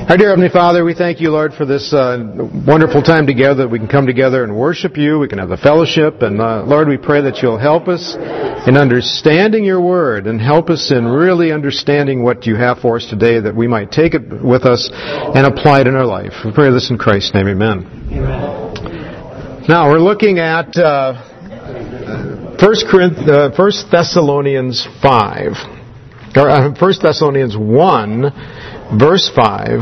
Our dear Heavenly Father, we thank you, Lord, for this wonderful time together, that we can come together and worship you, we can have the fellowship, and Lord, we pray that you'll help us in understanding your word and help us in really understanding what you have for us today, that we might take it with us and apply it in our life. We pray this in Christ's name, amen. Amen. Now, we're looking at 1 Thessalonians 5, or 1 Thessalonians 1, Verse 5,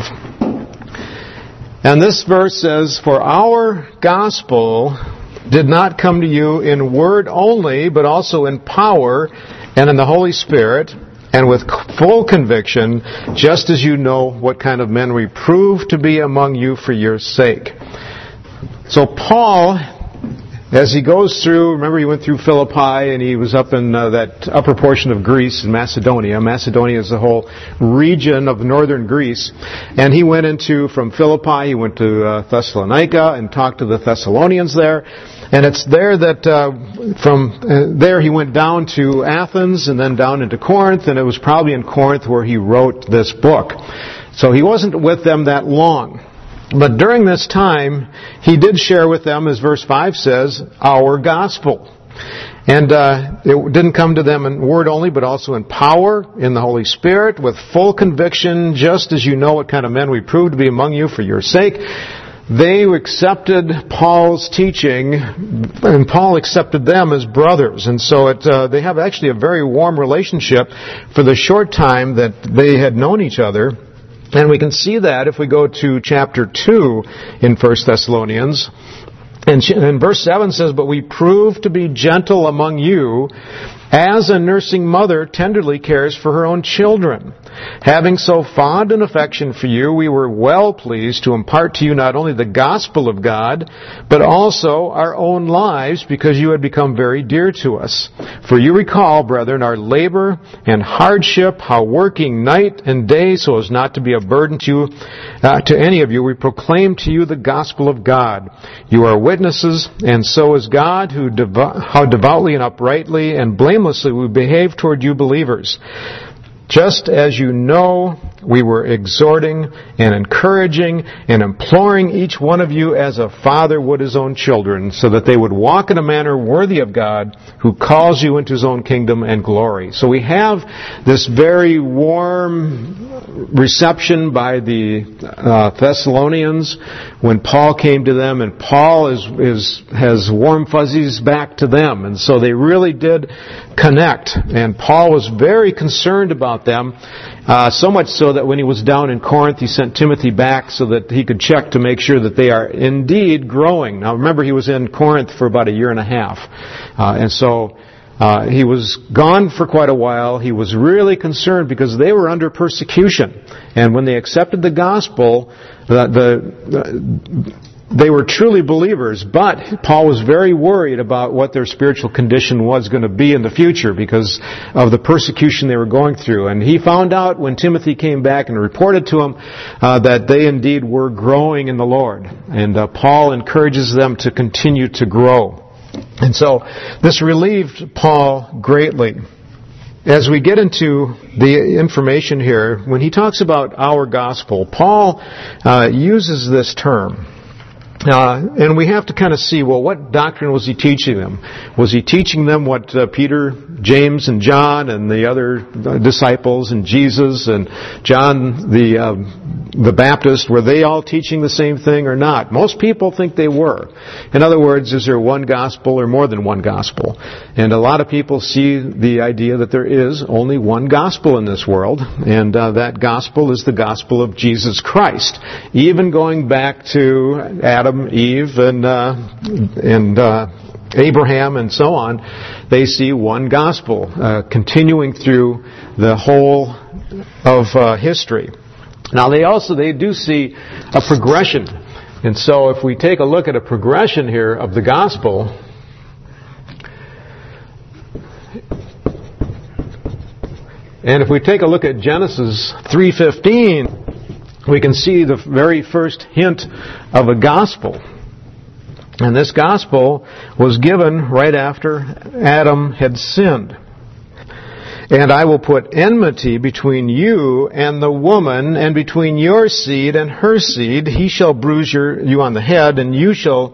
and this verse says, "For our gospel did not come to you in word only, but also in power and in the Holy Spirit, and with full conviction, just as you know what kind of men we prove to be among you for your sake." So Paul, as he goes through, remember he went through Philippi and he was up in that upper portion of Greece in Macedonia. Macedonia is the whole region of northern Greece. And he went from Philippi, he went to Thessalonica and talked to the Thessalonians there. And it's there that from there he went down to Athens and then down into Corinth. And it was probably in Corinth where he wrote this book. So he wasn't with them that long. But during this time, he did share with them, as verse 5 says, our gospel. And it didn't come to them in word only, but also in power, in the Holy Spirit, with full conviction, just as you know what kind of men we prove to be among you for your sake. They accepted Paul's teaching, and Paul accepted them as brothers. And so they have actually a very warm relationship for the short time that they had known each other. And we can see that if we go to chapter 2 in 1 Thessalonians. And verse 7 says, "But we prove to be gentle among you, as a nursing mother tenderly cares for her own children. Having so fond an affection for you, we were well pleased to impart to you not only the gospel of God, but also our own lives, because you had become very dear to us. For you recall, brethren, our labor and hardship, how working night and day so as not to be a burden to any of you, we proclaim to you the gospel of God. You are witnesses, and so is God, how devoutly and uprightly and blamelessly we behave toward you believers. Just as you know, we were exhorting and encouraging and imploring each one of you as a father would his own children, so that they would walk in a manner worthy of God, who calls you into his own kingdom and glory." So we have this very warm reception by the Thessalonians when Paul came to them, and Paul has warm fuzzies back to them, and so they really did connect. And Paul was very concerned about them, so much so that when he was down in Corinth, he sent Timothy back so that he could check to make sure that they are indeed growing. Now remember, he was in Corinth for about a year and a half, and so he was gone for quite a while. He was really concerned because they were under persecution, and when they accepted the gospel, they were truly believers, but Paul was very worried about what their spiritual condition was going to be in the future because of the persecution they were going through. And he found out when Timothy came back and reported to him that they indeed were growing in the Lord. And Paul encourages them to continue to grow. And so this relieved Paul greatly. As we get into the information here, when he talks about our gospel, Paul uses this term. And we have to kind of see, well, what doctrine was he teaching them? Was he teaching them what Peter, James, and John, and the other disciples, and Jesus, and John the Baptist, were they all teaching the same thing or not? Most people think they were. In other words, is there one gospel or more than one gospel? And a lot of people see the idea that there is only one gospel in this world, and that gospel is the gospel of Jesus Christ. Even going back to Adam, Eve, and Abraham, and so on, they see one gospel continuing through the whole of history. Now they do see a progression, and so if we take a look at a progression here of the gospel, and if we take a look at Genesis 3:15, we can see the very first hint of a gospel. And this gospel was given right after Adam had sinned. And I will put enmity between you and the woman, and between your seed and her seed. He shall bruise you on the head, and you shall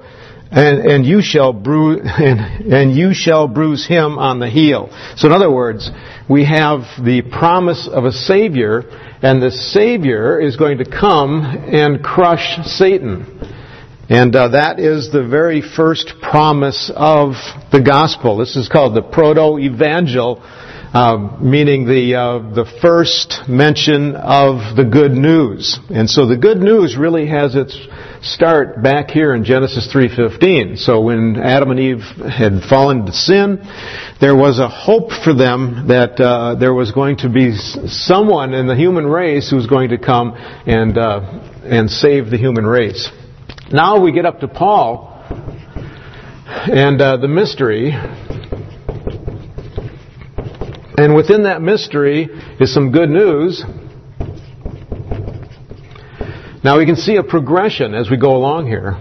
bruise him on the heel. So in other words, we have the promise of a Savior, and the Savior is going to come and crush Satan. And that is the very first promise of the gospel. This is called the proto-evangel, meaning the first mention of the good news. And so the good news really has its start back here in Genesis 3:15. So when Adam and Eve had fallen into sin, there was a hope for them that there was going to be someone in the human race who was going to come and save the human race. Now we get up to Paul and the mystery. And within that mystery is some good news. Now we can see a progression as we go along here.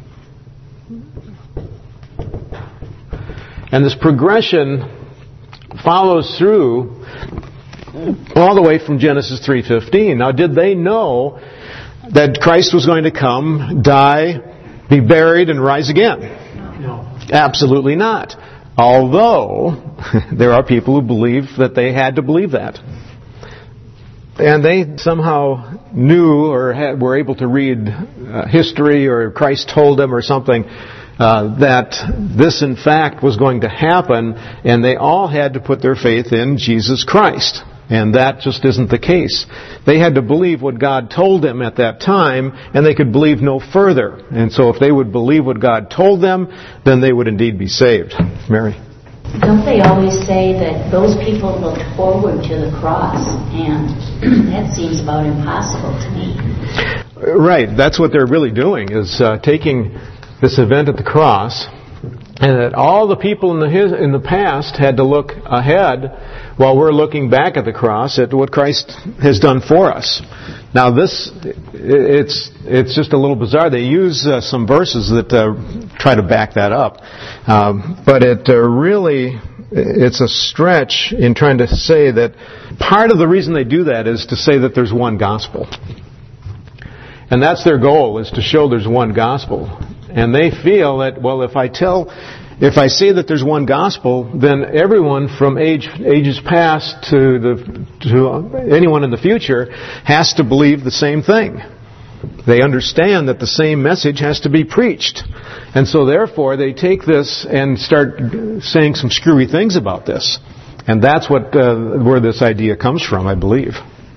And this progression follows through all the way from Genesis 3:15. Now, did they know that Christ was going to come, die, be buried, and rise again? No. Absolutely not. Although, there are people who believe that they had to believe that. And they somehow knew or were able to read history, or Christ told them or something, that this in fact was going to happen, and they all had to put their faith in Jesus Christ. And that just isn't the case. They had to believe what God told them at that time, and they could believe no further. And so if they would believe what God told them, then they would indeed be saved. Mary? Don't they always say that those people looked forward to the cross, and that seems about impossible to me. Right. That's what they're really doing, is taking this event at the cross, and that all the people in the past had to look ahead while we're looking back at the cross at what Christ has done for us. Now it's just a little bizarre. They use some verses that try to back that up. But it's a stretch in trying to say that part of the reason they do that is to say that there's one gospel. And that's their goal, is to show there's one gospel. And they feel that, well, if I say that there's one gospel, then everyone from ages past to anyone in the future has to believe the same thing. They understand that the same message has to be preached. And so therefore they take this and start saying some screwy things about this. And that's where this idea comes from, I believe.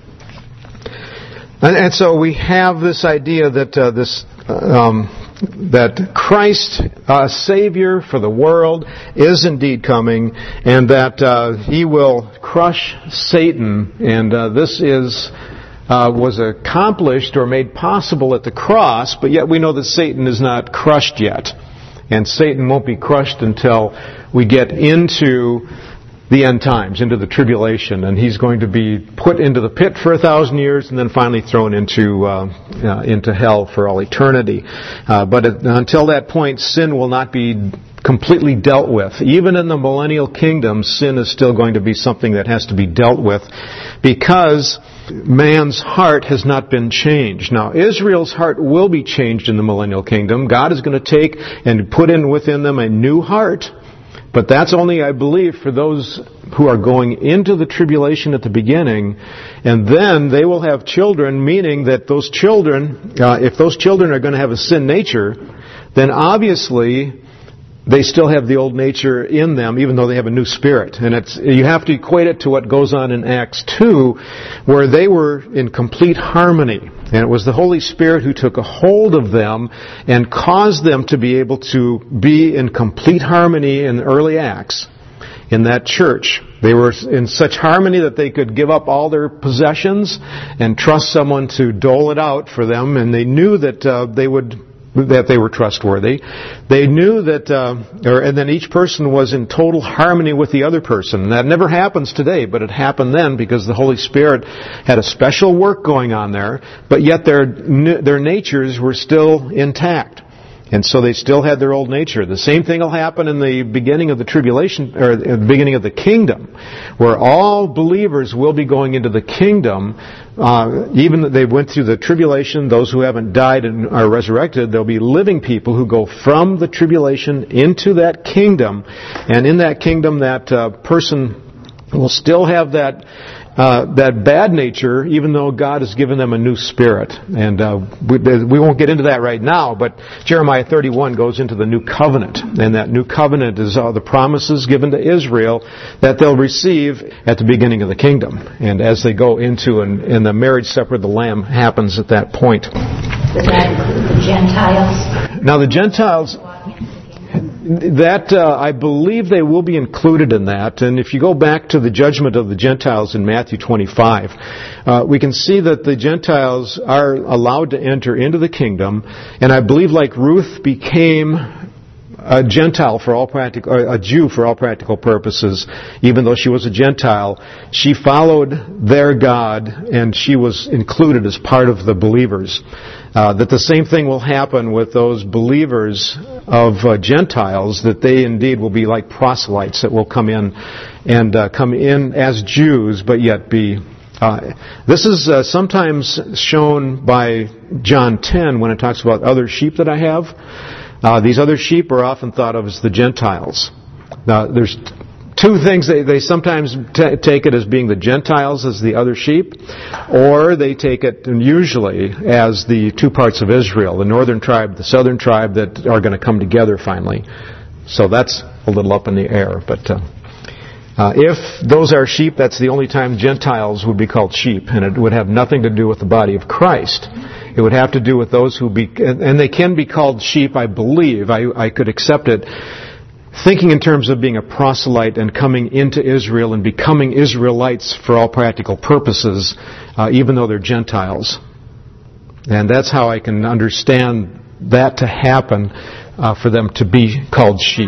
And so we have this idea that that Christ, Savior for the world, is indeed coming, and that He will crush Satan. And this was accomplished or made possible at the cross, but yet we know that Satan is not crushed yet. And Satan won't be crushed until we get into the end times, into the tribulation, and he's going to be put into the pit for 1,000 years and then finally thrown into hell for all eternity. But until that point, sin will not be completely dealt with. Even in the millennial kingdom, sin is still going to be something that has to be dealt with, because man's heart has not been changed. Now, Israel's heart will be changed in the millennial kingdom. God is going to take and put in within them a new heart. But that's only, I believe, for those who are going into the tribulation at the beginning. And then they will have children, meaning that those children, if those children are going to have a sin nature, then obviously they still have the old nature in them, even though they have a new spirit. And you have to equate it to what goes on in Acts 2, where they were in complete harmony. And it was the Holy Spirit who took a hold of them and caused them to be able to be in complete harmony in the early Acts in that church. They were in such harmony that they could give up all their possessions and trust someone to dole it out for them, and they knew that they were trustworthy. They knew that, and then each person was in total harmony with the other person. That never happens today, but it happened then because the Holy Spirit had a special work going on there, but yet their natures were still intact. And so they still had their old nature. The same thing will happen in the beginning of the tribulation, or at the beginning of the kingdom, where all believers will be going into the kingdom. Even though they went through the tribulation, those who haven't died and are resurrected, there'll be living people who go from the tribulation into that kingdom. And in that kingdom, that person will still have that bad nature, even though God has given them a new spirit. And we won't get into that right now, but Jeremiah 31 goes into the new covenant. And that new covenant is the promises given to Israel that they'll receive at the beginning of the kingdom. And as they go into, and the marriage supper of the Lamb happens at that point. Does that include the Gentiles? Now the Gentiles, that I believe they will be included in that. And if you go back to the judgment of the Gentiles in Matthew 25, we can see that the Gentiles are allowed to enter into the kingdom. And I believe, like Ruth became a Gentile for all practical, a Jew for all practical purposes, even though she was a Gentile, she followed their God and she was included as part of the believers. That the same thing will happen with those believers of Gentiles, that they indeed will be like proselytes that will come in and come in as Jews, but yet be. This is sometimes shown by John 10 when it talks about other sheep that I have. These other sheep are often thought of as the Gentiles. Now, there's two things. They sometimes take it as being the Gentiles as the other sheep, or they take it usually as the two parts of Israel, the northern tribe, the southern tribe, that are going to come together finally. So that's a little up in the air. But if those are sheep, that's the only time Gentiles would be called sheep, and it would have nothing to do with the body of Christ. It would have to do with those who and they can be called sheep, I believe. I could accept it, thinking in terms of being a proselyte and coming into Israel and becoming Israelites for all practical purposes, even though they're Gentiles. And that's how I can understand that to happen, for them to be called sheep.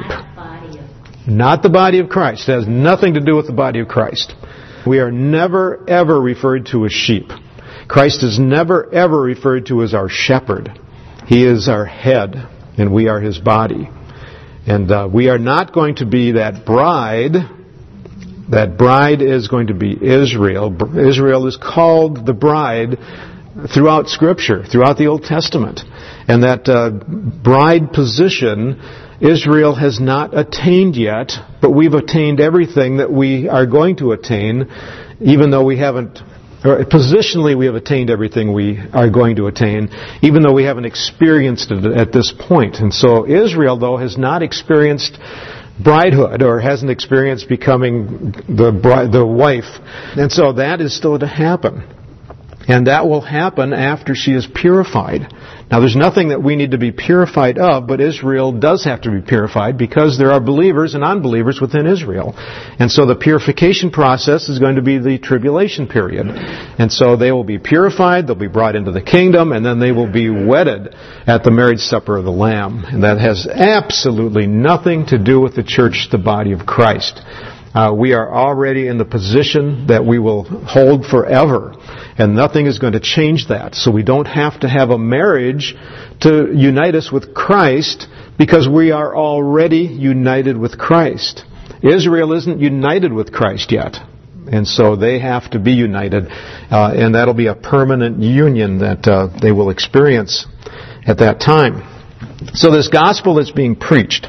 Not the body of Christ. It has nothing to do with the body of Christ. We are never, ever referred to as sheep. Christ is never, ever referred to as our shepherd. He is our head, and we are His body. And we are not going to be that bride. That bride is going to be Israel. Israel is called the bride throughout Scripture, throughout the Old Testament. And that bride position, Israel has not attained yet, but we've attained everything that we are going to attain, even though we haven't. Or positionally, we have attained everything we are going to attain, even though we haven't experienced it at this point. And so Israel, though, has not experienced bridehood, or hasn't experienced becoming the wife. And so that is still to happen. And that will happen after she is purified. Now, there's nothing that we need to be purified of, but Israel does have to be purified because there are believers and unbelievers within Israel. And so the purification process is going to be the tribulation period. And so they will be purified, they'll be brought into the kingdom, and then they will be wedded at the marriage supper of the Lamb. And that has absolutely nothing to do with the church, the body of Christ. We are already in the position that we will hold forever, and nothing is going to change that. So we don't have to have a marriage to unite us with Christ, because we are already united with Christ. Israel isn't united with Christ yet, and so they have to be united, and that'll be a permanent union that they will experience at that time. So this gospel that's being preached,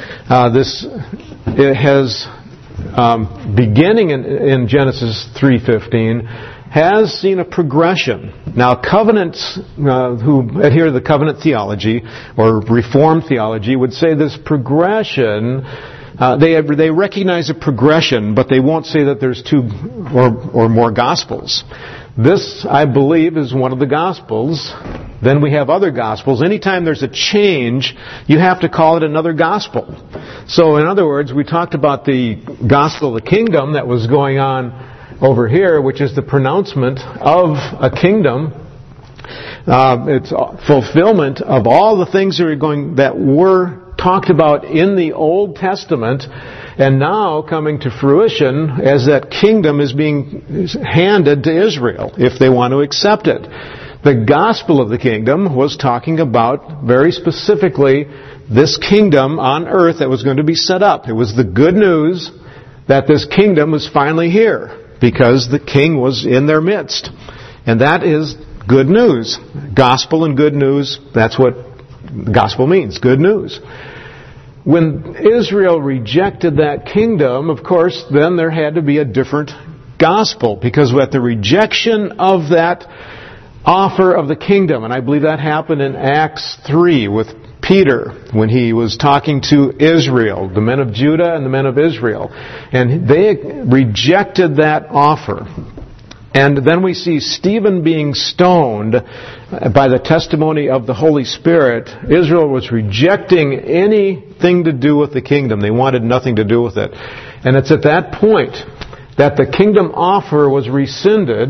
it has... beginning in Genesis 3:15, has seen a progression. Now, covenants who adhere to the covenant theology or Reformed theology would say this progression. They recognize a progression, but they won't say that there's two or more gospels. This, I believe, is one of the gospels. Then we have other gospels. Anytime there's a change, you have to call it another gospel. So, in other words, we talked about the gospel of the kingdom that was going on over here, which is the pronouncement of a kingdom. It's fulfillment of all the things that were talked about in the Old Testament, and now coming to fruition as that kingdom is being handed to Israel, if they want to accept it. The gospel of the kingdom was talking about, very specifically, this kingdom on earth that was going to be set up. It was the good news that this kingdom was finally here, because the king was in their midst. And that is good news. Gospel and good news, that's what gospel means, good news. When Israel rejected that kingdom, of course, then there had to be a different gospel, because at the rejection of that offer of the kingdom, and I believe that happened in Acts 3 with Peter, when he was talking to Israel, the men of Judah and the men of Israel, and they rejected that offer. And then we see Stephen being stoned by the testimony of the Holy Spirit. Israel was rejecting anything to do with the kingdom. They wanted nothing to do with it. And it's at that point that the kingdom offer was rescinded.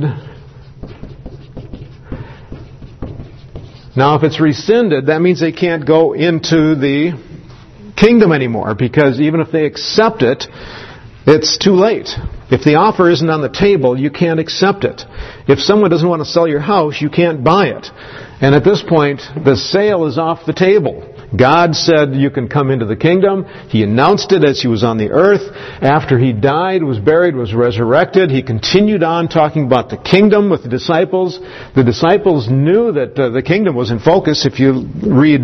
Now, if it's rescinded, that means they can't go into the kingdom anymore, because even if they accept it, it's too late. If the offer isn't on the table, you can't accept it. If someone doesn't want to sell your house, you can't buy it. And at this point, the sale is off the table. God said you can come into the kingdom. He announced it as He was on the earth. After He died, was buried, was resurrected, He continued on talking about the kingdom with the disciples. The disciples knew that the kingdom was in focus. If you read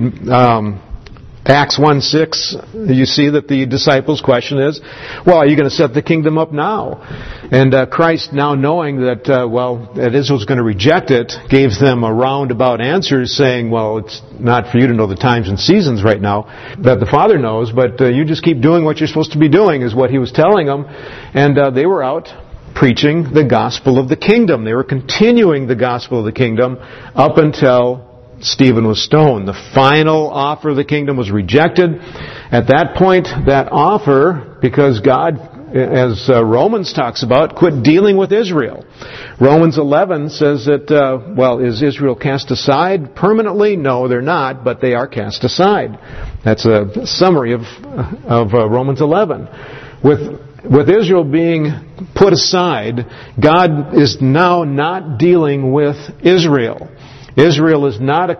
Acts 1:6, you see that the disciples' question is, well, are you going to set the kingdom up now? And Christ, now knowing that, that Israel's going to reject it, gave them a roundabout answer saying, well, it's not for you to know the times and seasons right now, that the Father knows, but you just keep doing what you're supposed to be doing, is what He was telling them. And they were out preaching the gospel of the kingdom. They were continuing the gospel of the kingdom up until Stephen was stoned. The final offer of the kingdom was rejected. At that point, that offer, because God, as Romans talks about, quit dealing with Israel. Romans 11 says that, is Israel cast aside permanently? No, they're not, but they are cast aside. That's a summary of Romans 11. With Israel being put aside, God is now not dealing with Israel. Israel is not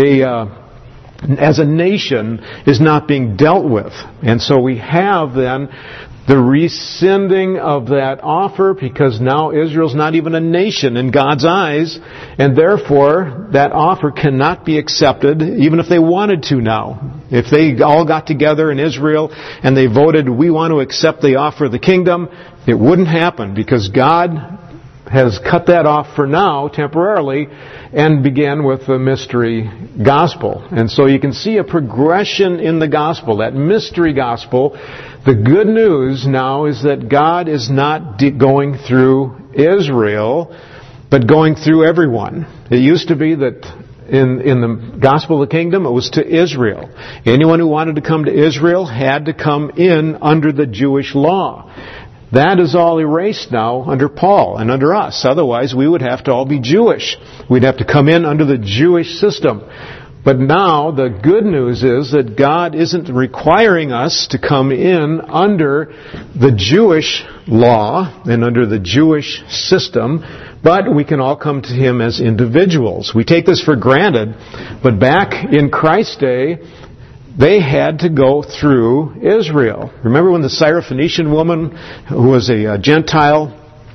as a nation, is not being dealt with. And so we have then the rescinding of that offer, because now Israel's not even a nation in God's eyes, and therefore that offer cannot be accepted even if they wanted to now. If they all got together in Israel and they voted, we want to accept the offer of the kingdom, it wouldn't happen, because God has cut that off for now, temporarily, and began with the mystery gospel. And so you can see a progression in the gospel, that mystery gospel. The good news now is that God is not going through Israel, but going through everyone. It used to be that in the gospel of the kingdom, it was to Israel. Anyone who wanted to come to Israel had to come in under the Jewish law. That is all erased now under Paul and under us. Otherwise, we would have to all be Jewish. We'd have to come in under the Jewish system. But now, the good news is that God isn't requiring us to come in under the Jewish law and under the Jewish system, but we can all come to Him as individuals. We take this for granted, but back in Christ's day, they had to go through Israel. Remember when the Syrophoenician woman, who was a Gentile,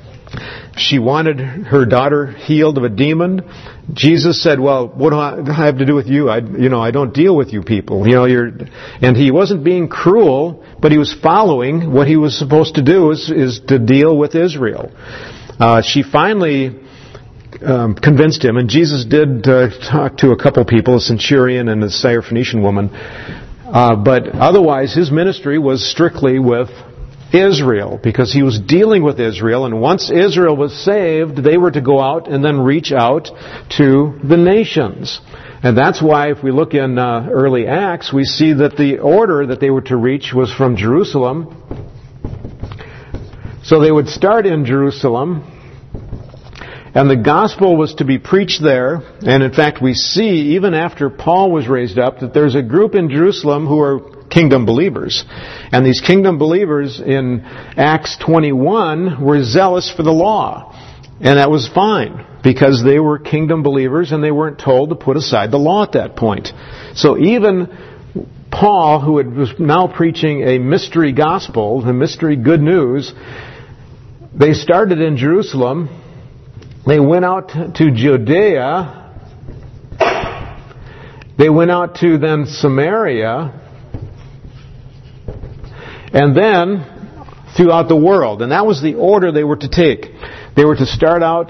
she wanted her daughter healed of a demon? Jesus said, well, what do I have to do with you? I don't deal with you people. And He wasn't being cruel, but He was following what He was supposed to do is to deal with Israel. She finally convinced Him, and Jesus did talk to a couple people, a centurion and a Syrophoenician woman, but otherwise His ministry was strictly with Israel, because He was dealing with Israel, and once Israel was saved, they were to go out and then reach out to the nations. And that's why if we look in early Acts, we see that the order that they were to reach was from Jerusalem. So they would start in Jerusalem, and the gospel was to be preached there. And in fact, we see, even after Paul was raised up, that there's a group in Jerusalem who are kingdom believers. And these kingdom believers in Acts 21 were zealous for the law. And that was fine. because they were kingdom believers and they weren't told to put aside the law at that point. So even Paul, who was now preaching a mystery gospel, the mystery good news, they started in Jerusalem. They went out to Judea. They went out to then Samaria. And then throughout the world. And that was the order they were to take. They were to start out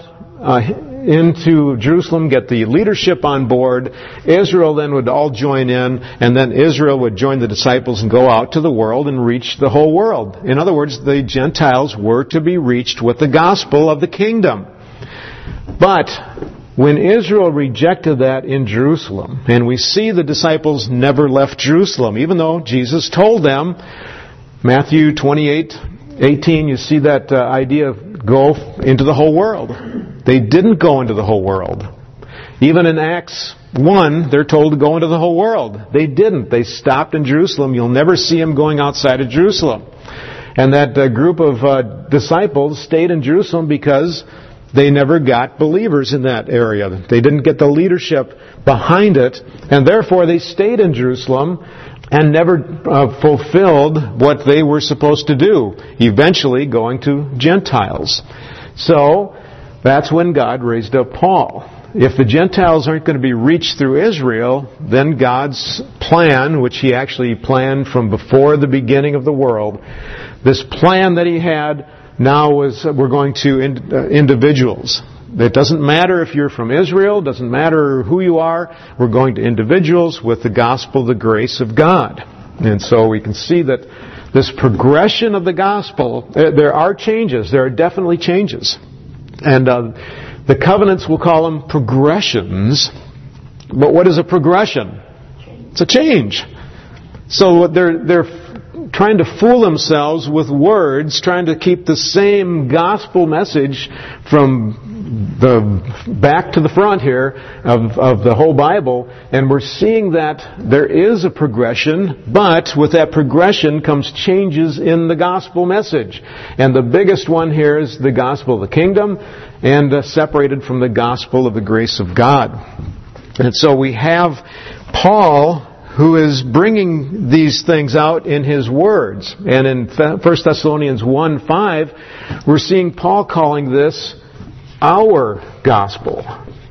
into Jerusalem, get the leadership on board. Israel then would all join in, and then Israel would join the disciples and go out to the world and reach the whole world. In other words, the Gentiles were to be reached with the gospel of the kingdom. But when Israel rejected that in Jerusalem, and we see the disciples never left Jerusalem, even though Jesus told them, Matthew 28:18, you see that idea of go into the whole world. They didn't go into the whole world. Even in Acts 1, they're told to go into the whole world. They didn't. They stopped in Jerusalem. You'll never see them going outside of Jerusalem. And that group of disciples stayed in Jerusalem because they never got believers in that area. They didn't get the leadership behind it, and therefore they stayed in Jerusalem and never fulfilled what they were supposed to do, eventually going to Gentiles. So, that's when God raised up Paul. If the Gentiles aren't going to be reached through Israel, then God's plan, which He actually planned from before the beginning of the world, this plan that He had now was we're going to individuals. It doesn't matter if you're from Israel, it doesn't matter who you are, we're going to individuals with the gospel, the grace of God. And so we can see that this progression of the gospel, there are changes, there are definitely changes. And the covenants, we'll call them progressions. But what is a progression? It's a change. So they're trying to fool themselves with words, trying to keep the same gospel message from the back to the front here of the whole Bible, and we're seeing that there is a progression, but with that progression comes changes in the gospel message. And the biggest one here is the gospel of the kingdom, and separated from the gospel of the grace of God. And so we have Paul, who is bringing these things out in his words. And in 1 Thessalonians 1:5, we're seeing Paul calling this our gospel.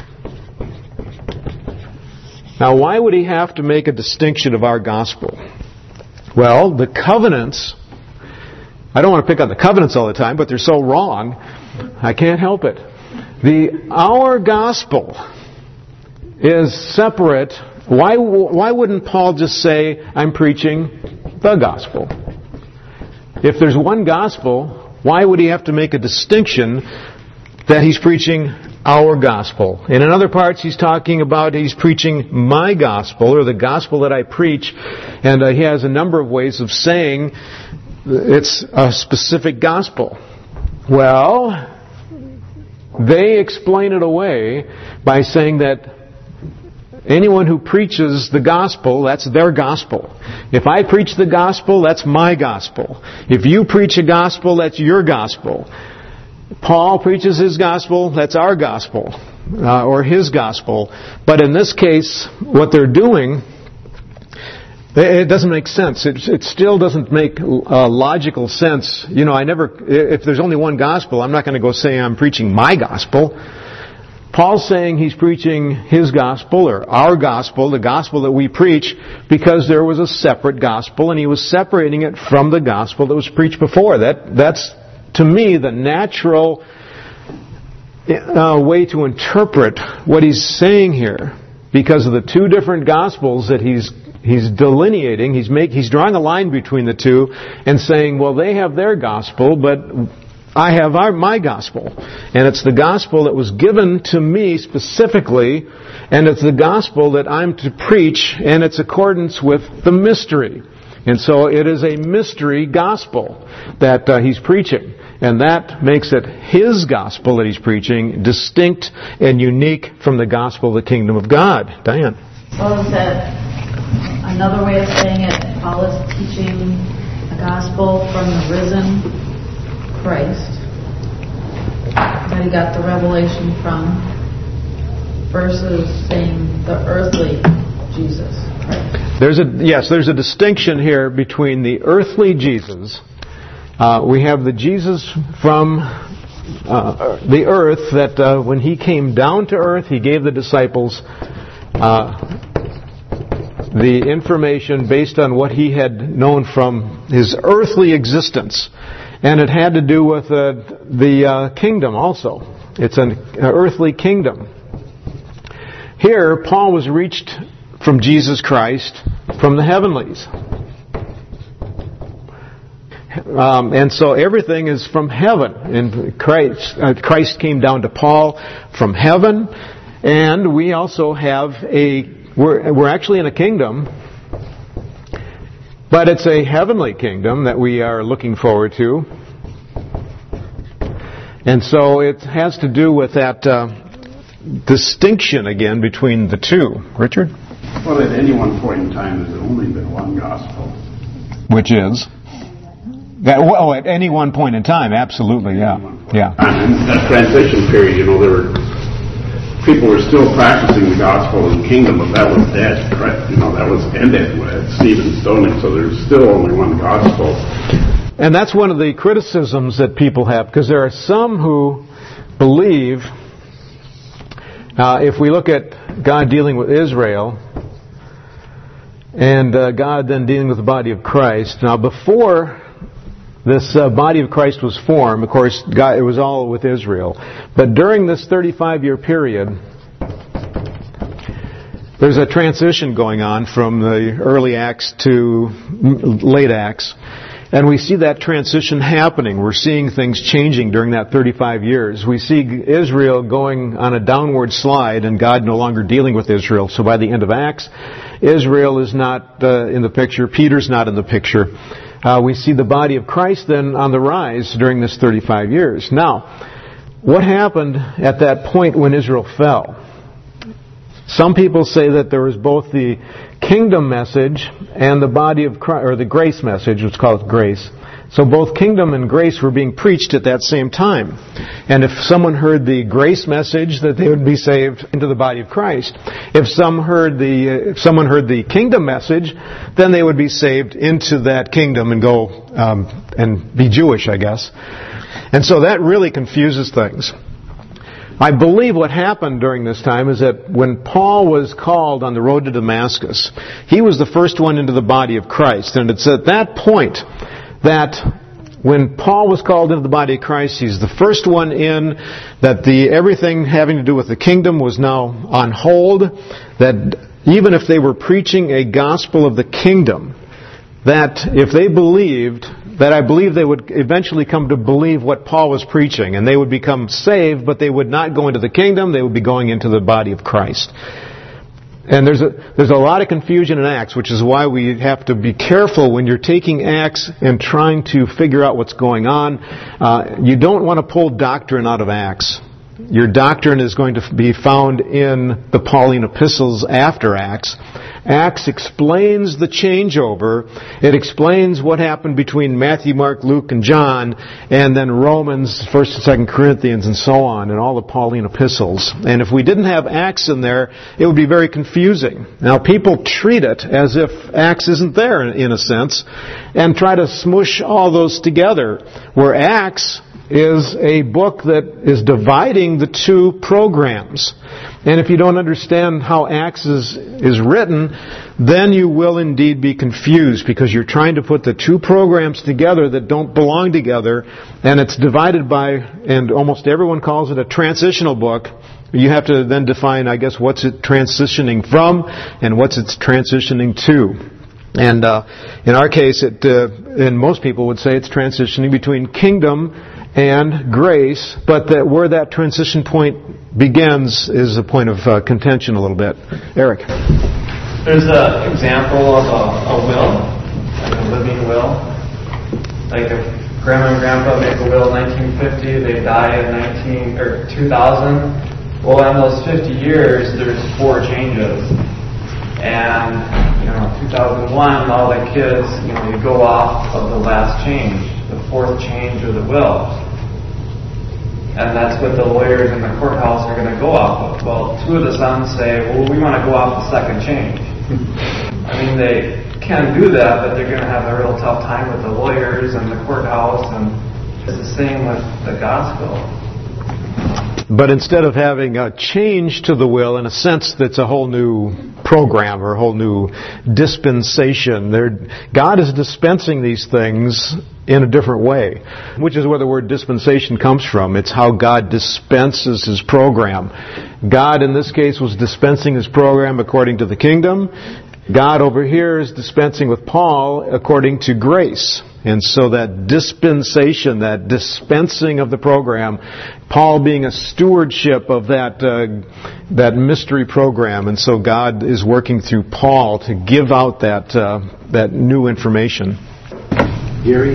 Now, why would he have to make a distinction of our gospel? Well, the covenants, I don't want to pick on the covenants all the time, but they're so wrong, I can't help it. Our gospel is separate. Why wouldn't Paul just say, I'm preaching the gospel? If there's one gospel, why would he have to make a distinction that he's preaching our gospel? And in other parts he's talking about he's preaching my gospel, or the gospel that I preach, and he has a number of ways of saying it's a specific gospel. Well, they explain it away by saying that anyone who preaches the gospel, that's their gospel. If I preach the gospel, that's my gospel. If you preach a gospel, that's your gospel. Paul preaches his gospel, that's our gospel, or his gospel. But in this case, what they're doing, it doesn't make sense. It still doesn't make logical sense. You know, if there's only one gospel, I'm not going to go say I'm preaching my gospel. Paul's saying he's preaching his gospel, or our gospel, the gospel that we preach, because there was a separate gospel, and he was separating it from the gospel that was preached before. That's, to me, the natural way to interpret what he's saying here, because of the two different gospels that he's delineating. He's drawing a line between the two and saying, well, they have their gospel, but I have my gospel. And it's the gospel that was given to me specifically, and it's the gospel that I'm to preach, and it's accordance with the mystery. And so it is a mystery gospel that he's preaching. And that makes it his gospel that he's preaching, distinct and unique from the gospel of the kingdom of God. Diane? Well, is that another way of saying it? Paul is teaching the gospel from the risen Christ, that he got the revelation from versus saying the earthly Jesus Christ. There's a distinction here between the earthly Jesus. We have the Jesus from the earth that when he came down to earth, he gave the disciples the information based on what he had known from his earthly existence. And it had to do with the kingdom also. It's an earthly kingdom. Here, Paul was reached from Jesus Christ from the heavenlies. And so everything is from heaven. And Christ came down to Paul from heaven. And we also have we're actually in a kingdom, but it's a heavenly kingdom that we are looking forward to. And so it has to do with that distinction again between the two. Richard? Well, at any one point in time, there's only been one gospel. Which is? At any one point in time, absolutely, yeah. And that transition period, people were still practicing the gospel in the kingdom, but that was dead, correct? That was ended with Stephen stoning, so there's still only one gospel. And that's one of the criticisms that people have, because there are some who believe, if we look at God dealing with Israel, and God then dealing with the body of Christ. Now, before this body of Christ was formed, of course, it was all with Israel. But during this 35-year period, there's a transition going on from the early Acts to late Acts. And we see that transition happening. We're seeing things changing during that 35 years. We see Israel going on a downward slide and God no longer dealing with Israel. So by the end of Acts, Israel is not in the picture. Peter's not in the picture. We see the body of Christ then on the rise during this 35 years. Now, what happened at that point when Israel fell? Some people say that there was both the kingdom message and the body of Christ, or the grace message, let's call it grace. So both kingdom and grace were being preached at that same time. And if someone heard the grace message, that they would be saved into the body of Christ. If someone heard the kingdom message, then they would be saved into that kingdom and go and be Jewish, I guess. And so that really confuses things. I believe what happened during this time is that when Paul was called on the road to Damascus, he was the first one into the body of Christ. And it's at that point that when Paul was called into the body of Christ, he's the first one in, that everything having to do with the kingdom was now on hold, that even if they were preaching a gospel of the kingdom, that if they believed, that I believe they would eventually come to believe what Paul was preaching, and they would become saved, but they would not go into the kingdom, they would be going into the body of Christ. And there's a lot of confusion in Acts, which is why we have to be careful when you're taking Acts and trying to figure out what's going on. You don't want to pull doctrine out of Acts. Your doctrine is going to be found in the Pauline epistles after Acts. Acts explains the changeover. It explains what happened between Matthew, Mark, Luke, and John, and then Romans, 1st and 2nd Corinthians, and so on, and all the Pauline epistles. And if we didn't have Acts in there, it would be very confusing. Now, people treat it as if Acts isn't there, in a sense, and try to smush all those together, where Acts is a book that is dividing the two programs. And if you don't understand how Acts is written, then you will indeed be confused, because you're trying to put the two programs together that don't belong together, and it's divided by, and almost everyone calls it a transitional book. You have to then define, I guess, what's it transitioning from and what's it transitioning to. And in our case, and most people would say it's transitioning between kingdom and grace, but that where that transition point begins is a point of contention a little bit. Eric? There's an example of a will, like a living will. Like if Grandma and Grandpa make a will in 1950, they die in 2000. Well, in those 50 years, there's 4 changes. And, 2001, all the kids, you go off of the last change, the 4th change of the will. And that's what the lawyers in the courthouse are going to go off of. Well, two of the sons say, well, we want to go off the second change. I mean, they can do that, but they're going to have a real tough time with the lawyers and the courthouse, and it's the same with the gospel. But instead of having a change to the will, in a sense, that's a whole new program or a whole new dispensation. God is dispensing these things in a different way, which is where the word dispensation comes from. It's how God dispenses His program. God, in this case, was dispensing His program according to the kingdom. God over here is dispensing with Paul according to grace. And so that dispensation, that dispensing of the program, Paul being a stewardship of that mystery program, and so God is working through Paul to give out that new information. Gary,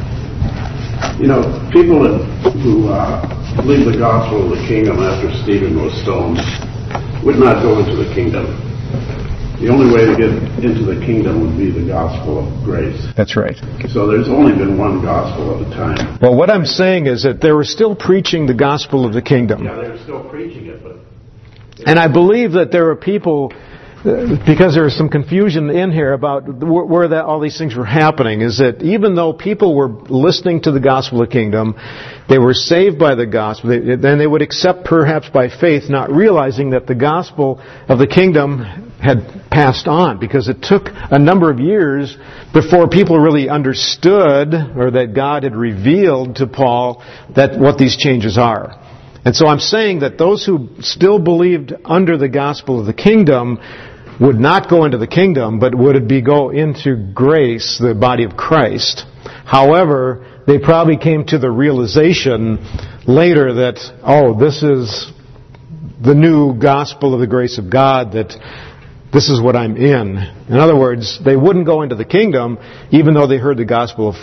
people who believe the gospel of the kingdom after Stephen was stoned would not go into the kingdom. The only way to get into the kingdom would be the gospel of grace. That's right. So there's only been one gospel at a time. Well, what I'm saying is that they were still preaching the gospel of the kingdom. Yeah, they were still preaching it, but... And I believe that there are people, because there is some confusion in here about where all these things were happening, is that even though people were listening to the gospel of the kingdom, they were saved by the gospel, then they would accept perhaps by faith, not realizing that the gospel of the kingdom had passed on, because it took a number of years before people really understood, or that God had revealed to Paul that what these changes are. And so I'm saying that those who still believed under the gospel of the kingdom would not go into the kingdom, but would go into grace, the body of Christ. However, they probably came to the realization later that, this is the new gospel of the grace of God, that this is what I'm in. In other words, they wouldn't go into the kingdom even though they heard the gospel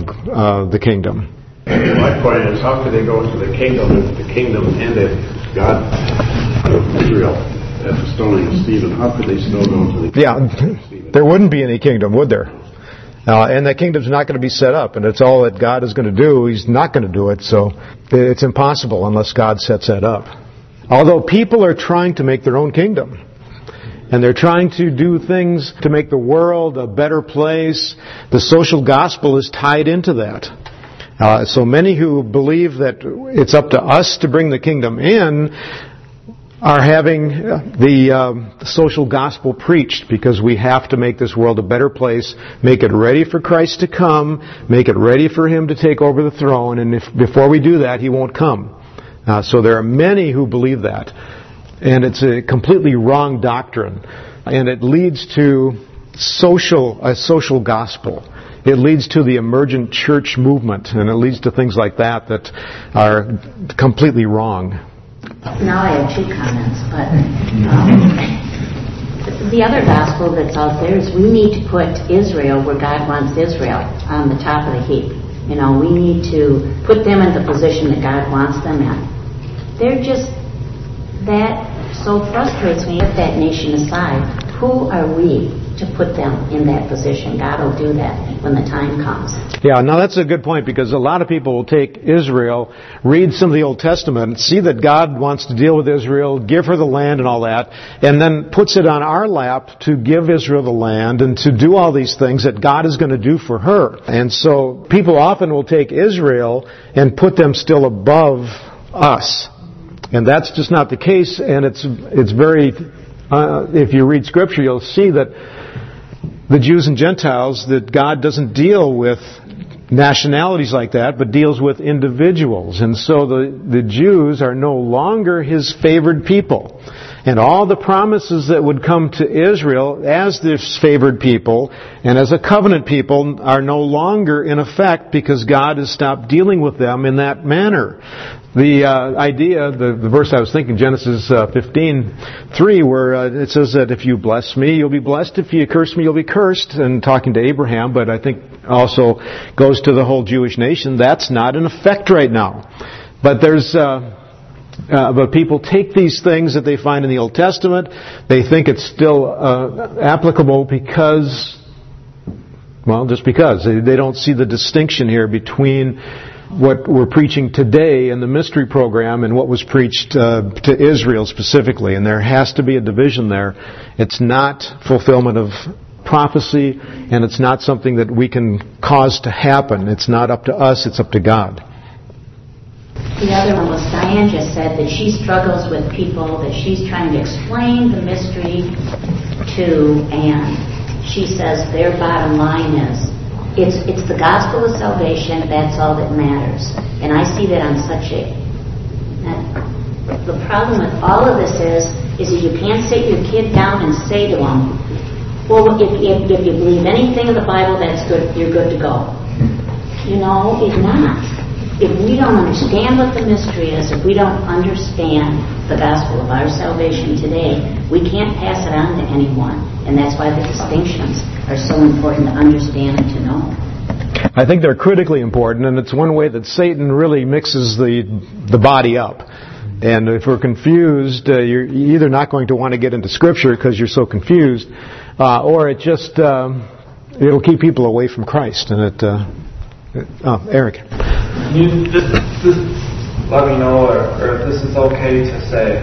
of the kingdom. My point is, how could they go into the kingdom if the kingdom ended God of Israel after stoning of Stephen? How could they still go into the kingdom? Yeah, there wouldn't be any kingdom, would there? And that kingdom's not going to be set up, and it's all that God is going to do. He's not going to do it, so it's impossible unless God sets that up. Although people are trying to make their own kingdom. And they're trying to do things to make the world a better place. The social gospel is tied into that. So many who believe that it's up to us to bring the kingdom in are having the social gospel preached, because we have to make this world a better place, make it ready for Christ to come, make it ready for Him to take over the throne, and before we do that, He won't come. So there are many who believe that. And it's a completely wrong doctrine. And it leads to a social gospel. It leads to the emergent church movement. And it leads to things like that are completely wrong. Now I have two comments, but the other gospel that's out there is we need to put Israel where God wants Israel, on the top of the heap. We need to put them in the position that God wants them in. They're just... That so frustrates me. Put that nation aside. Who are we to put them in that position? God will do that when the time comes. Yeah, now that's a good point, because a lot of people will take Israel, read some of the Old Testament, see that God wants to deal with Israel, give her the land and all that, and then puts it on our lap to give Israel the land and to do all these things that God is going to do for her. And so people often will take Israel and put them still above us. And that's just not the case, and it's very, if you read Scripture, you'll see that the Jews and Gentiles, that God doesn't deal with nationalities like that, but deals with individuals. And so the Jews are no longer His favored people. And all the promises that would come to Israel as this favored people and as a covenant people are no longer in effect, because God has stopped dealing with them in that manner. The idea, the verse I was thinking, Genesis 15:3, where it says that if you bless me, you'll be blessed. If you curse me, you'll be cursed. And talking to Abraham, but I think also goes to the whole Jewish nation. That's not in effect right now. But but people take these things that they find in the Old Testament. They think it's still applicable just because. They don't see the distinction here between what we're preaching today in the mystery program and what was preached to Israel specifically. And there has to be a division there. It's not fulfillment of prophecy, and it's not something that we can cause to happen. It's not up to us, it's up to God. The other one was Diane just said that she struggles with people that she's trying to explain the mystery to, and she says their bottom line is, it's the gospel of salvation, that's all that matters. And I see that on such a... The problem with all of this is that you can't sit your kid down and say to them, well, if you believe anything in the Bible, that's good, you're good to go. You know, it's not. If we don't understand what the mystery is, if we don't understand the gospel of our salvation today, we can't pass it on to anyone. And that's why the distinctions are so important to understand and to know. I think they're critically important, and it's one way that Satan really mixes the body up. And if we're confused, you're either not going to want to get into Scripture because you're so confused, or it just it'll keep people away from Christ. And Eric. You just let me know, or if this is okay to say.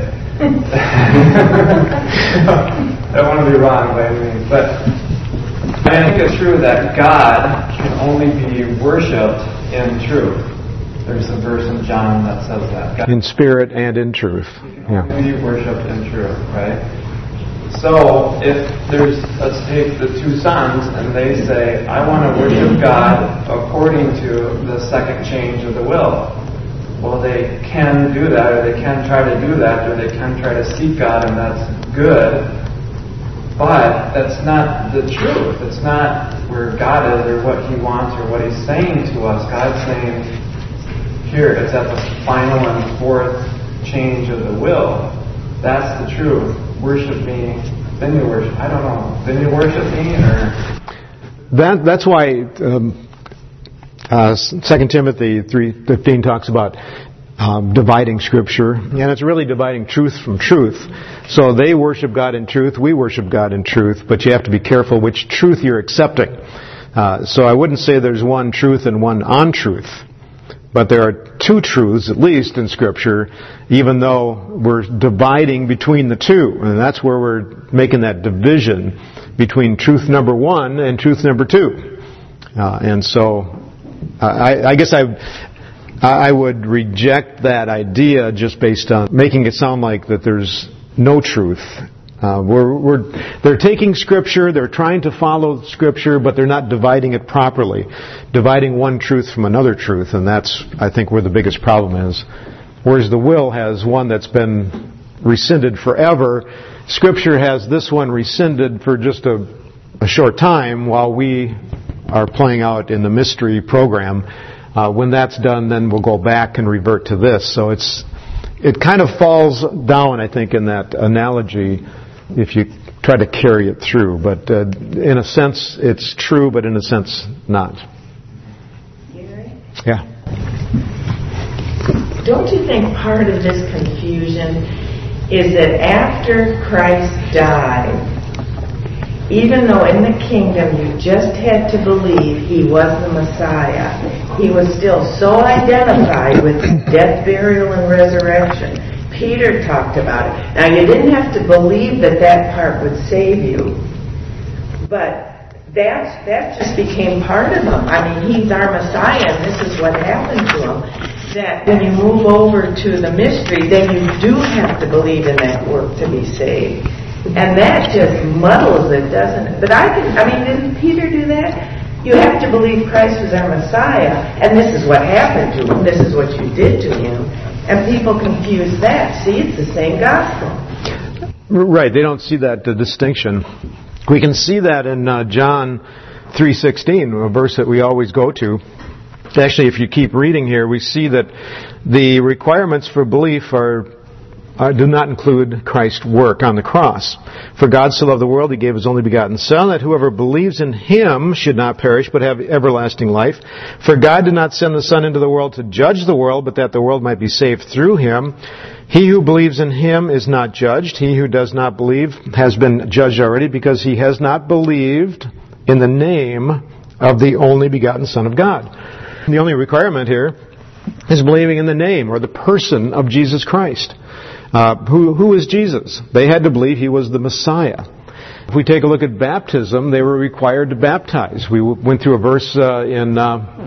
I don't want to be wrong by any means, but I think it's true that God can only be worshipped in truth. There's a verse in John that says that. God in spirit and in truth. can only be worshipped in truth, right? So if let's take the two sons, and they say, I want to worship God according to the second change of the will. Well, they can do that, or they can try to do that, or they can try to seek God, and that's good. But that's not the truth. It's not where God is, or what He wants, or what He's saying to us. God's saying, here, it's at the final and fourth change of the will. That's the truth. Worship me, then you worship. I don't know. Then you worship me, or that's why 2 Timothy 3:15 talks about dividing Scripture, and it's really dividing truth from truth. So they worship God in truth, we worship God in truth, but you have to be careful which truth you're accepting. So I wouldn't say there's one truth and one untruth, but there are two truths at least in Scripture, even though we're dividing between the two, and that's where we're making that division between truth number one and truth number two. And so I guess I would reject that idea just based on making it sound like that there's no truth. They're taking Scripture, they're trying to follow Scripture, but they're not dividing it properly, dividing one truth from another truth, and that's, I think, where the biggest problem is. Whereas the will has one that's been rescinded forever, Scripture has this one rescinded for just a short time while we are playing out in the mystery program. When that's done, then we'll go back and revert to this. So it kind of falls down, I think, in that analogy if you try to carry it through. But in a sense, it's true, but in a sense, not. Yeah. Don't you think part of this confusion is that after Christ died, even though in the kingdom you just had to believe He was the Messiah, He was still so identified with death, burial, and resurrection. Peter talked about it. Now, you didn't have to believe that part would save you, but that just became part of Him. I mean, He's our Messiah, and this is what happened to Him. That when you move over to the mystery, then you do have to believe in that work to be saved. And that just muddles it, doesn't it? But didn't Peter do that? You have to believe Christ was our Messiah, and this is what happened to Him, this is what you did to Him. And people confuse that. See, it's the same gospel. Right, they don't see that distinction. We can see that in John 3:16, a verse that we always go to. Actually, if you keep reading here, we see that the requirements for belief do not include Christ's work on the cross. For God so loved the world, He gave His only begotten Son, that whoever believes in Him should not perish, but have everlasting life. For God did not send the Son into the world to judge the world, but that the world might be saved through Him. He who believes in Him is not judged. He who does not believe has been judged already, because he has not believed in the name of the only begotten Son of God. The only requirement here is believing in the name or the person of Jesus Christ. Who is Jesus? They had to believe He was the Messiah. If we take a look at baptism, they were required to baptize. We went through a verse in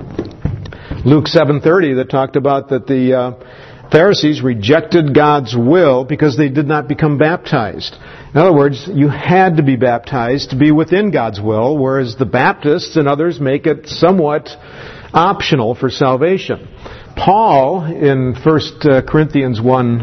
Luke 7:30 that talked about that the Pharisees rejected God's will because they did not become baptized. In other words, you had to be baptized to be within God's will, whereas the Baptists and others make it somewhat optional for salvation. Paul, in 1 Corinthians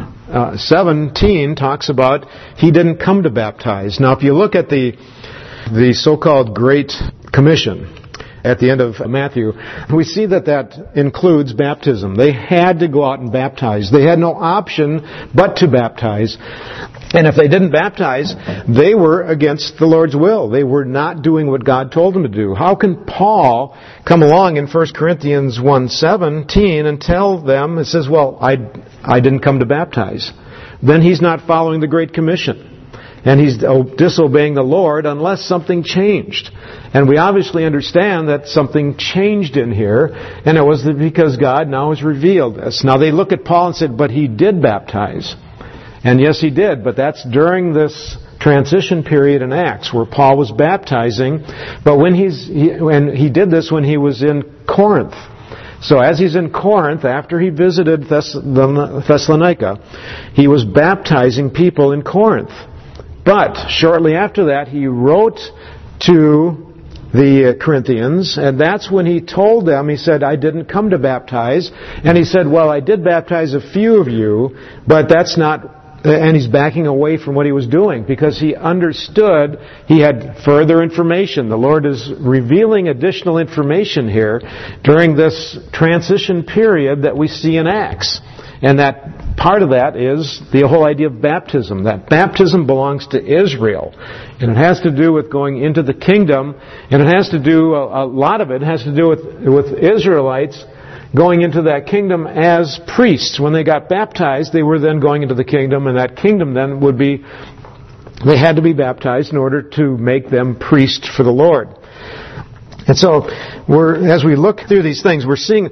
1:17, talks about he didn't come to baptize. Now, if you look at the so-called Great Commission at the end of Matthew, we see that includes baptism. They had to go out and baptize. They had no option but to baptize. And if they didn't baptize, they were against the Lord's will. They were not doing what God told them to do. How can Paul come along in 1 Corinthians 1:17 and tell them, it says, well, I didn't come to baptize. Then he's not following the Great Commission. And he's disobeying the Lord unless something changed. And we obviously understand that something changed in here, and it was because God now has revealed this. Now they look at Paul and said, but he did baptize. And yes, he did, but that's during this transition period in Acts where Paul was baptizing. But when he did this when he was in Corinth. So as he's in Corinth, after he visited Thessalonica, he was baptizing people in Corinth. But shortly after that, he wrote to the Corinthians, and that's when he told them, he said, I didn't come to baptize. And he said, well, I did baptize a few of you, but that's not... And he's backing away from what he was doing because he understood he had further information. The Lord is revealing additional information here during this transition period that we see in Acts. And that part of that is the whole idea of baptism. That baptism belongs to Israel. And it has to do with going into the kingdom. And it has to do, a lot of it has to do with Israelites going into that kingdom as priests. When they got baptized, they were then going into the kingdom, and that kingdom then would be, they had to be baptized in order to make them priests for the Lord. And so, as we look through these things, we're seeing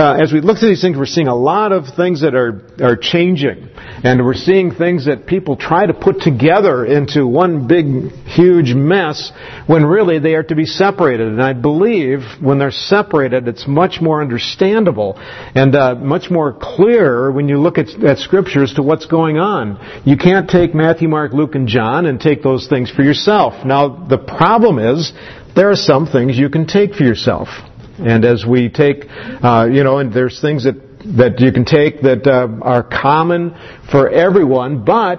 a lot of things that are changing. And we're seeing things that people try to put together into one big, huge mess when really they are to be separated. And I believe when they're separated, it's much more understandable and much more clear when you look at Scripture as to what's going on. You can't take Matthew, Mark, Luke, and John and take those things for yourself. Now, the problem is, there are some things you can take for yourself. And as we take, and there's things that you can take that are common for everyone, but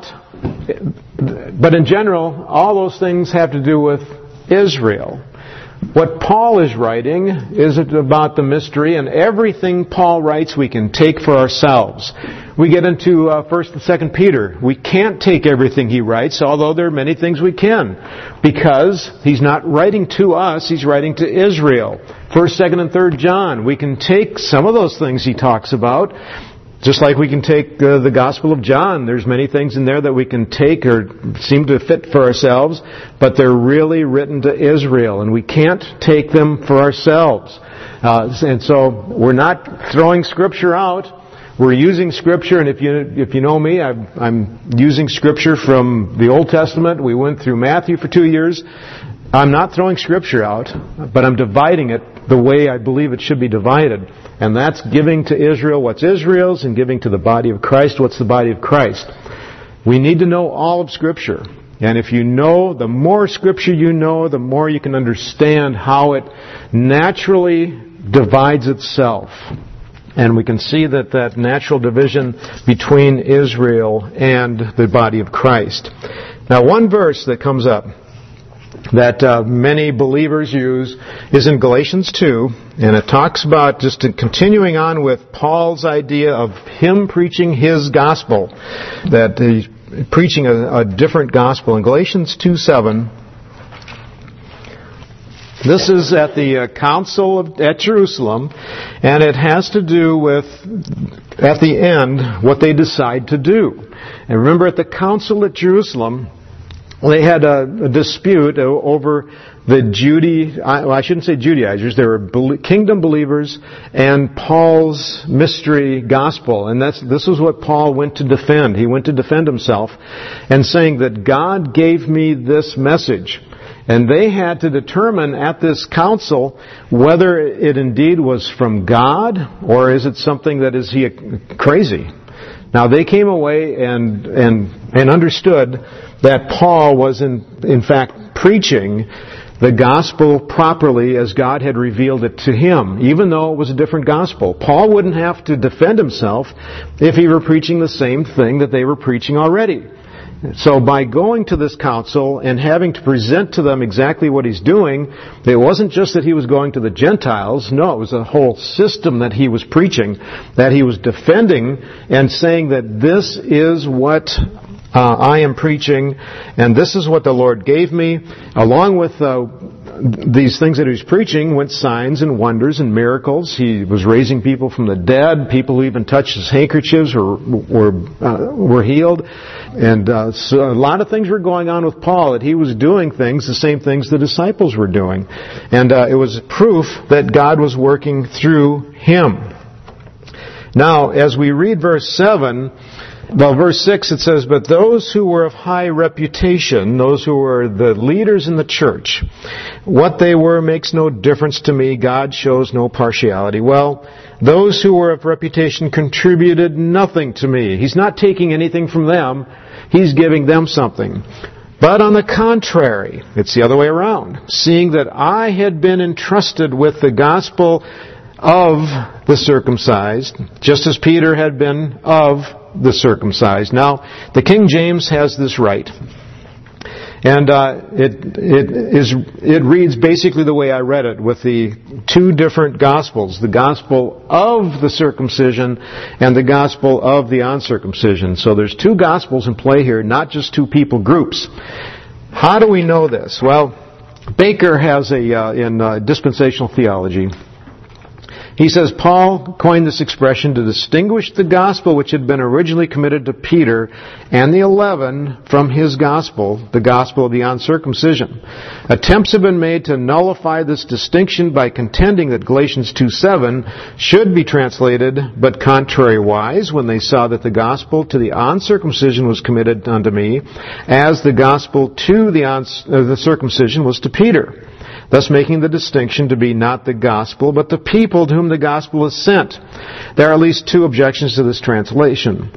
in general, all those things have to do with Israel. What Paul is writing is about the mystery, and everything Paul writes we can take for ourselves. We get into 1st and 2nd Peter. We can't take everything he writes, although there are many things we can, because he's not writing to us, he's writing to Israel. 1st, 2nd, and 3rd John. We can take some of those things he talks about, just like we can take the Gospel of John. There's many things in there that we can take or seem to fit for ourselves, but they're really written to Israel, and we can't take them for ourselves. And so we're not throwing Scripture out. We're using Scripture, and if you know me, I'm using Scripture from the Old Testament. We went through Matthew for 2 years. I'm not throwing Scripture out, but I'm dividing it the way I believe it should be divided. And that's giving to Israel what's Israel's and giving to the body of Christ what's the body of Christ. We need to know all of Scripture. And if you know, the more Scripture you know, the more you can understand how it naturally divides itself. And we can see that natural division between Israel and the body of Christ. Now, one verse that comes up that many believers use is in Galatians 2, and it talks about, just continuing on with Paul's idea of him preaching his gospel, that he's preaching a different gospel. In Galatians 2:7, this is at the council at Jerusalem, and it has to do with, at the end, what they decide to do. And remember, at the council at Jerusalem, They had a dispute over the I shouldn't say Judaizers, they were kingdom believers and Paul's mystery gospel. And this is what Paul went to defend. He went to defend himself and saying that God gave me this message. And they had to determine at this council whether it indeed was from God or is it something that is he crazy. Now they came away and understood that Paul was in fact preaching the gospel properly as God had revealed it to him, even though it was a different gospel. Paul wouldn't have to defend himself if he were preaching the same thing that they were preaching already. So by going to this council and having to present to them exactly what he's doing, it wasn't just that he was going to the Gentiles. No, it was a whole system that he was preaching, that he was defending and saying that this is what I am preaching and this is what the Lord gave me. Along with these things that he was preaching went signs and wonders and miracles. He was raising people from the dead. People who even touched his handkerchiefs were healed. And so a lot of things were going on with Paul, that he was doing things, the same things the disciples were doing. And it was proof that God was working through him. Now, as we read verse 7, verse 6 it says, "But those who were of high reputation, those who were the leaders in the church, what they were makes no difference to me. God shows no partiality." Well, those who were of reputation contributed nothing to me. He's not taking anything from them. He's giving them something. But on the contrary, it's the other way around. Seeing that I had been entrusted with the gospel of the circumcised, just as Peter had been of the circumcised. Now, the King James has this right. And it reads basically the way I read it, with the two different gospels, the gospel of the circumcision and the gospel of the uncircumcision. So there's two gospels in play here, not just two people groups. How do we know this? Well, Baker has in dispensational theology, he says Paul coined this expression to distinguish the gospel which had been originally committed to Peter and the 11 from his gospel, the gospel of the uncircumcision. Attempts have been made to nullify this distinction by contending that Galatians 2:7 should be translated, "But contrariwise, when they saw that the gospel to the uncircumcision was committed unto me, as the gospel to the circumcision was to Peter." Thus making the distinction to be not the gospel, but the people to whom the gospel is sent. There are at least two objections to this translation.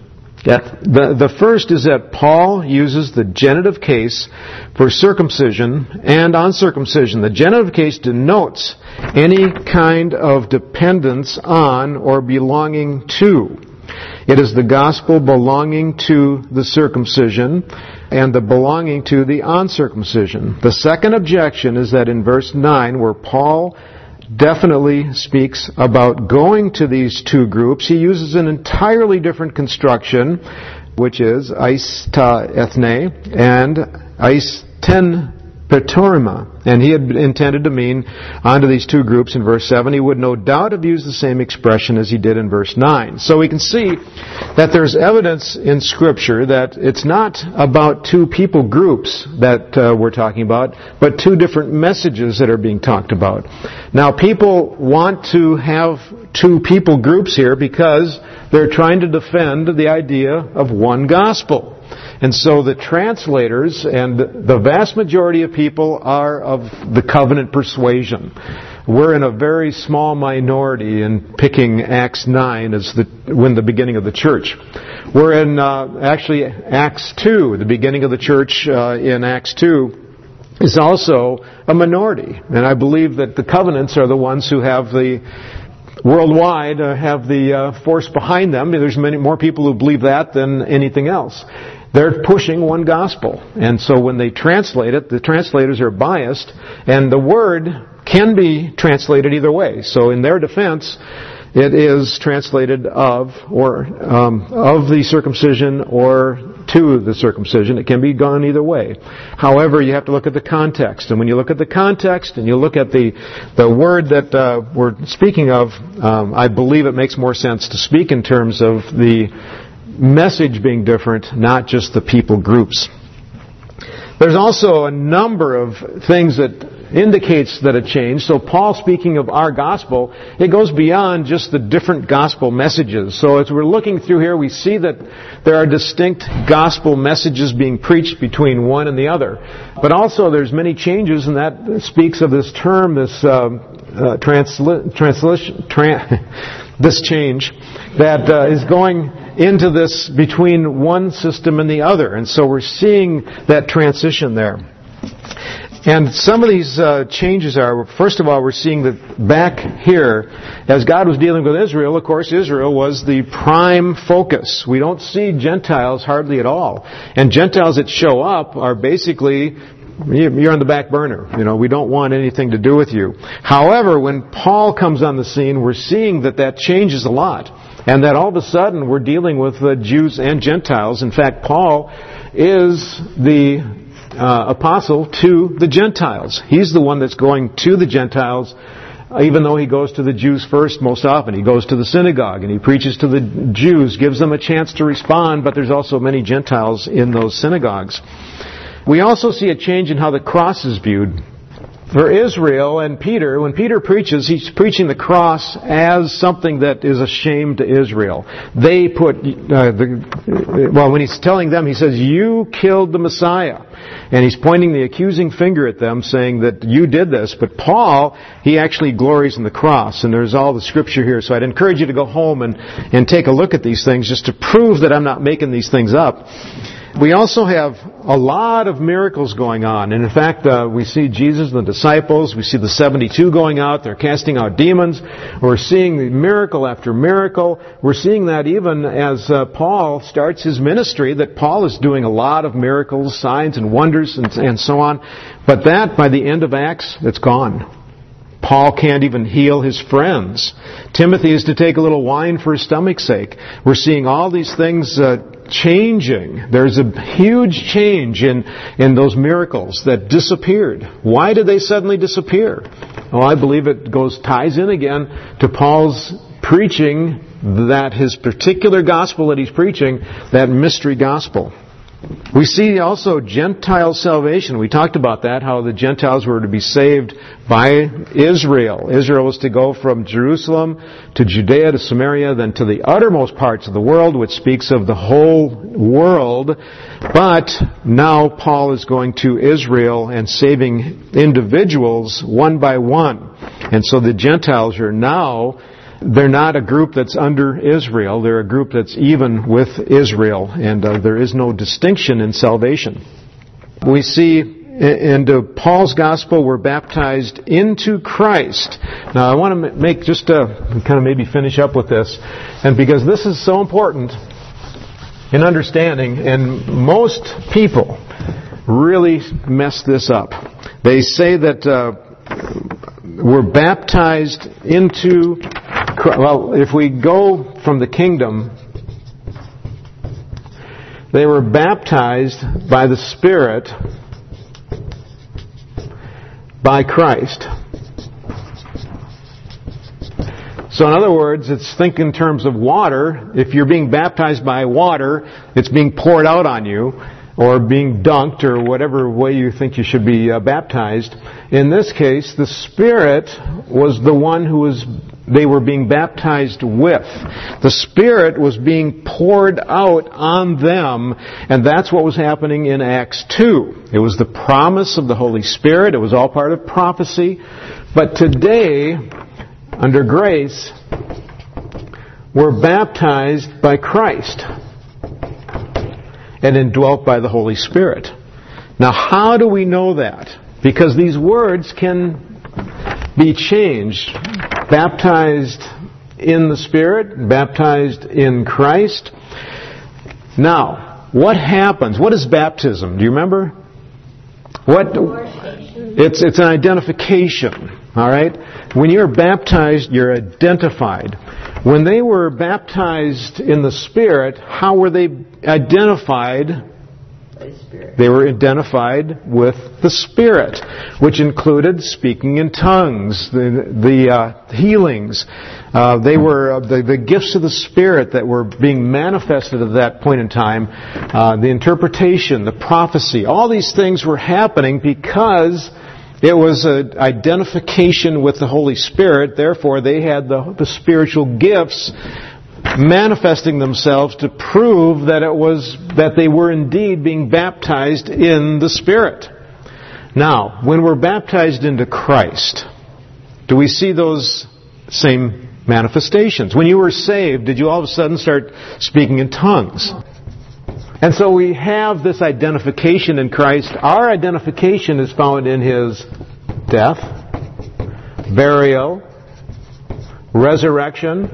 The first is that Paul uses the genitive case for circumcision and uncircumcision. The genitive case denotes any kind of dependence on or belonging to. It is the gospel belonging to the circumcision and the belonging to the uncircumcision. The second objection is that in verse 9, where Paul definitely speaks about going to these two groups, he uses an entirely different construction, which is eis ta ethne and eis ten petorima. And he had intended to mean onto these two groups in verse 7. He would no doubt have used the same expression as he did in verse 9. So we can see that there's evidence in Scripture that it's not about two people groups that we're talking about, but two different messages that are being talked about. Now, people want to have two people groups here because they're trying to defend the idea of one gospel. And so the translators and the vast majority of people are of the covenant persuasion. We're in a very small minority in picking Acts 9 as the beginning of the church. We're in actually Acts 2, the beginning of the church in Acts 2 is also a minority. And I believe that the covenants are the ones who have the worldwide have the force behind them. There's many more people who believe that than anything else. They're pushing one gospel. And so when they translate it, the translators are biased, and the word can be translated either way. So in their defense, it is translated of the circumcision or to the circumcision. It can be gone either way. However, you have to look at the context. And when you look at the context and you look at the word that we're speaking of, I believe it makes more sense to speak in terms of the message being different, not just the people groups. There's also a number of things that indicates that it changed. So Paul, speaking of our gospel, it goes beyond just the different gospel messages. So as we're looking through here, we see that there are distinct gospel messages being preached between one and the other. But also there's many changes, and that speaks of this term, this this change that is going into this between one system and the other. And so we're seeing that transition there. And some of these changes are, first of all, we're seeing that back here, as God was dealing with Israel, of course, Israel was the prime focus. We don't see Gentiles hardly at all. And Gentiles that show up are basically, you're on the back burner. We don't want anything to do with you. However, when Paul comes on the scene, we're seeing that changes a lot. And that all of a sudden we're dealing with Jews and Gentiles. In fact, Paul is the apostle to the Gentiles. He's the one that's going to the Gentiles, even though he goes to the Jews first most often. He goes to the synagogue and he preaches to the Jews, gives them a chance to respond, but there's also many Gentiles in those synagogues. We also see a change in how the cross is viewed. For Israel and Peter, when Peter preaches, he's preaching the cross as something that is a shame to Israel. They put, when he's telling them, he says, "You killed the Messiah." And he's pointing the accusing finger at them, saying that you did this. But Paul, he actually glories in the cross. And there's all the scripture here. So I'd encourage you to go home and take a look at these things just to prove that I'm not making these things up. We also have a lot of miracles going on. And in fact, we see Jesus and the disciples. We see the 72 going out. They're casting out demons. We're seeing miracle after miracle. We're seeing that even as Paul starts his ministry, that Paul is doing a lot of miracles, signs and wonders and so on. But that, by the end of Acts, it's gone. Paul can't even heal his friends. Timothy is to take a little wine for his stomach's sake. We're seeing all these things changing. There's a huge change in those miracles that disappeared. Why did they suddenly disappear? Well, I believe it ties in again to Paul's preaching that his particular gospel that he's preaching, that mystery gospel. We see also Gentile salvation. We talked about that, how the Gentiles were to be saved by Israel. Israel was to go from Jerusalem to Judea to Samaria, then to the uttermost parts of the world, which speaks of the whole world. But now Paul is going to Israel and saving individuals one by one. And so the Gentiles are now, they're not a group that's under Israel. They're a group that's even with Israel. And there is no distinction in salvation. We see in Paul's gospel, we're baptized into Christ. Now, I want to make just kind of maybe finish up with this. And because this is so important in understanding, and most people really mess this up. They say that we're baptized into, well, if we go from the kingdom, they were baptized by the Spirit by Christ. So in other words, think in terms of water. If you're being baptized by water, it's being poured out on you, or being dunked, or whatever way you think you should be baptized. In this case, the Spirit was the one they were being baptized with. The Spirit was being poured out on them, and that's what was happening in Acts 2. It was the promise of the Holy Spirit. It was all part of prophecy. But today, under grace, we're baptized by Christ and indwelt by the Holy Spirit. Now, how do we know that? Because these words can be changed. Baptized in the Spirit, baptized in Christ. Now, what happens? What is baptism? Do you remember? It's an identification. All right? When you're baptized, you're identified. When they were baptized in the Spirit, how were they identified They were identified with the Spirit, which included speaking in tongues, the healings. They were the gifts of the Spirit that were being manifested at that point in time. The interpretation, the prophecy, all these things were happening because it was an identification with the Holy Spirit. Therefore, they had the spiritual gifts manifesting themselves to prove that they were indeed being baptized in the Spirit. Now, when we're baptized into Christ, do we see those same manifestations? When you were saved, did you all of a sudden start speaking in tongues? And so we have this identification in Christ. Our identification is found in His death, burial, resurrection.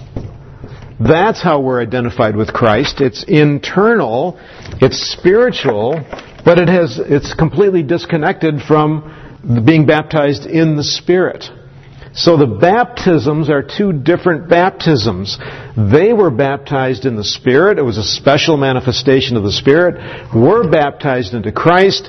That's how we're identified with Christ. It's internal, it's spiritual, but it's completely disconnected from being baptized in the Spirit. So the baptisms are two different baptisms. They were baptized in the Spirit. It was a special manifestation of the Spirit. We're baptized into Christ.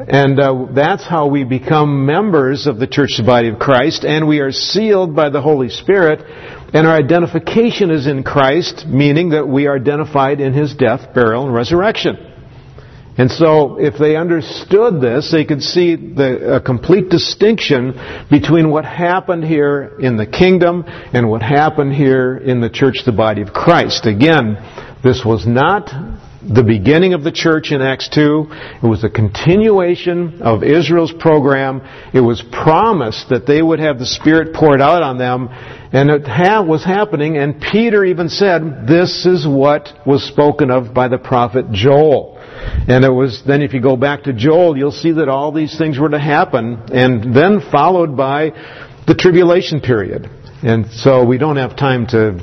And that's how we become members of the church body of Christ. And we are sealed by the Holy Spirit. And our identification is in Christ, meaning that we are identified in His death, burial, and resurrection. And so, if they understood this, they could see a complete distinction between what happened here in the kingdom and what happened here in the church, the body of Christ. Again, this was not the beginning of the church in Acts 2. It was a continuation of Israel's program. It was promised that they would have the Spirit poured out on them. And it was happening, and Peter even said, this is what was spoken of by the prophet Joel. And it was, then if you go back to Joel, you'll see that all these things were to happen, and then followed by the tribulation period. And so we don't have time to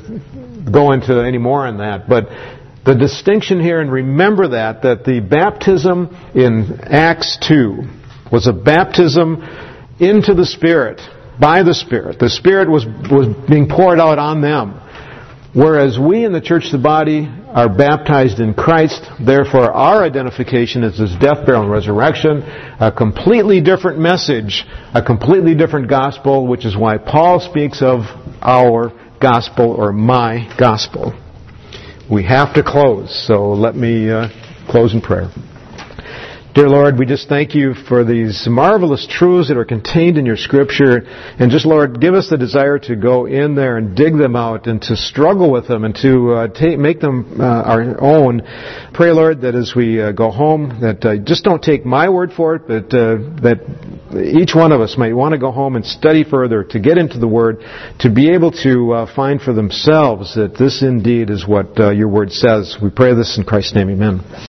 go into any more on that, but the distinction here, and remember that the baptism in Acts 2 was a baptism into the Spirit, by the Spirit. The Spirit was being poured out on them. Whereas we in the church, the body, are baptized in Christ. Therefore, our identification is His death, burial, and resurrection. A completely different message, a completely different gospel, which is why Paul speaks of our gospel or my gospel. We have to close, so let me close in prayer. Dear Lord, we just thank You for these marvelous truths that are contained in Your Scripture. And just, Lord, give us the desire to go in there and dig them out and to struggle with them and to make them our own. Pray, Lord, that as we go home, that just don't take my word for it, but that each one of us might want to go home and study further, to get into the Word, to be able to find for themselves that this indeed is what Your Word says. We pray this in Christ's name, amen.